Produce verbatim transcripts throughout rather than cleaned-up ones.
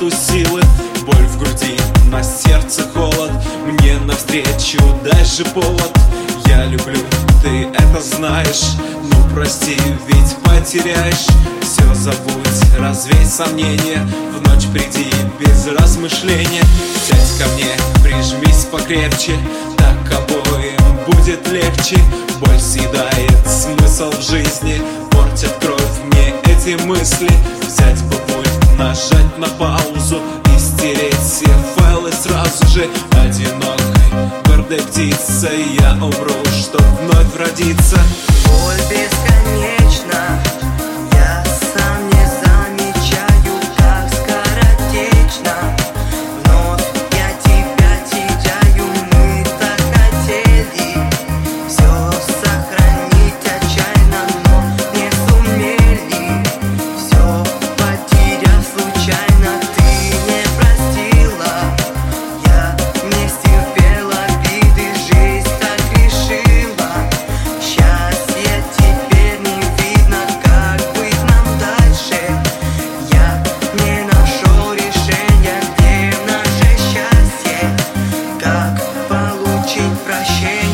нету силы. Боль в груди, на сердце холод. Мне навстречу дай же повод. Я люблю, ты это знаешь. Ну прости, ведь потеряешь. Все забудь, развей сомнения. В ночь приди без размышления. Сядь ко мне, прижмись покрепче. Так обоим будет легче. Боль съедает смысл в жизни. Портят кровь мне эти мысли. Взять бы пульт, нажать на паузу и стереть все файлы сразу же. Одинокой, гордой птицей я умру, чтоб вновь родиться. Боль бесконечна, я сам не замечаю, как скоротечно. Вновь я тебя теряю, мы так хотели все сохранить отчаянно, но не сумели. Все потеряв случайно, ты не простила. Я не стерпела обиды, жизнь так решила. Счастье теперь не видно, как быть нам дальше. Я не нашел решения, где наше счастье, как получить прощение.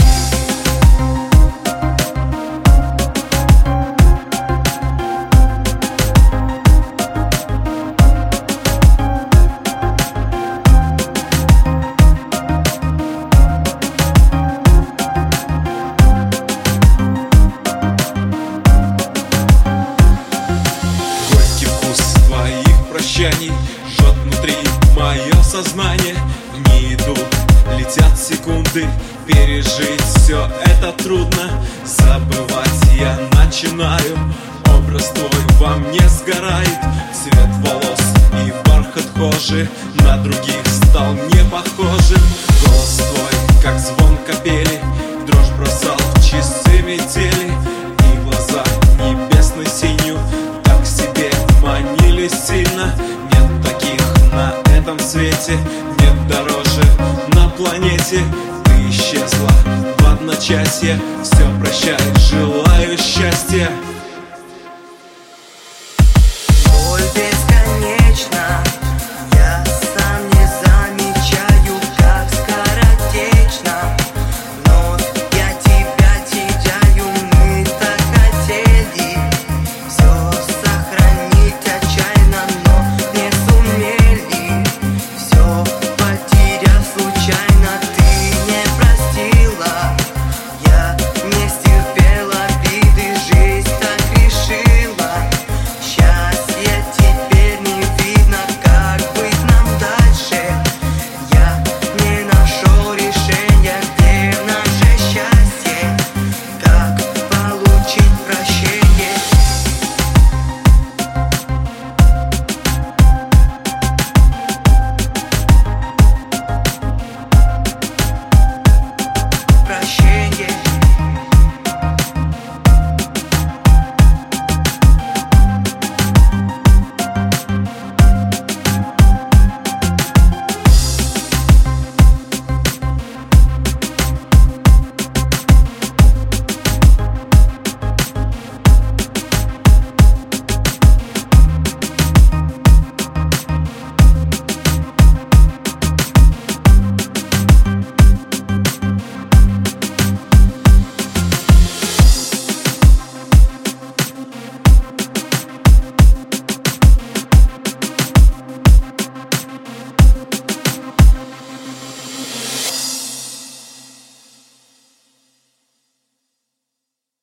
Горький вкус твоих прощаний жжет внутри мое сознание. Дни идут, летят секунды. Пережить все это трудно. Забывать я начинаю. Образ твой во мне сгорает. Цвет волос и бархат кожи на других стал не похожим. Голос твой, как звон капели, дрожь бросал в часы метели. И глаза небесной синью так к себе манили сильно. Нет таких на этом свете, нет дороже на планете. Ты исчезла в одночасье. Все прощай, желаю счастья.